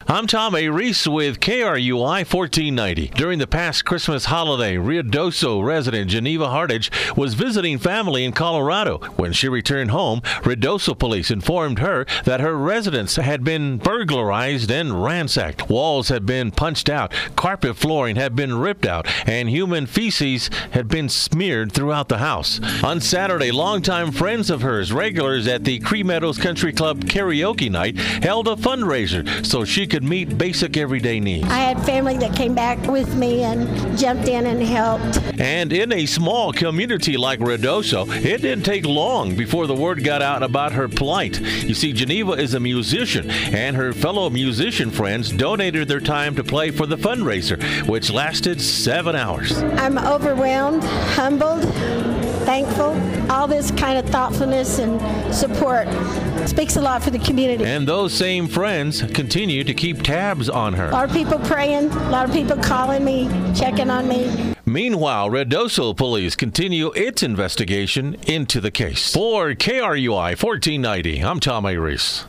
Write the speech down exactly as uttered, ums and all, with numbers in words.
I'm Tom A. Reese with K R U I fourteen ninety. During the past Christmas holiday, Ruidoso resident Geneva Hartage was visiting family in Colorado. When she returned home, Ruidoso police informed her that her residence had been burglarized and ransacked. Walls had been punched out, carpet flooring had been ripped out, and human feces had been smeared throughout the house. On Saturday, longtime friends of hers, regulars at the Cree Meadows Country Club karaoke night, held a fundraiser so she could meet basic everyday needs. I had family that came back with me and jumped in and helped. And in a small community like Ruidoso, it didn't take long before the word got out about her plight. You see, Geneva is a musician, and her fellow musician friends donated their time to play for the fundraiser, which lasted seven hours. I'm overwhelmed, humbled, thankful. All this kind of thoughtfulness and support speaks a lot for the community. And those same friends continue to keep tabs on her. A lot of people praying, a lot of people calling me, checking on me. Meanwhile, Ruidoso police continue its investigation into the case. For K R U I fourteen ninety, I'm Tom A. Reese.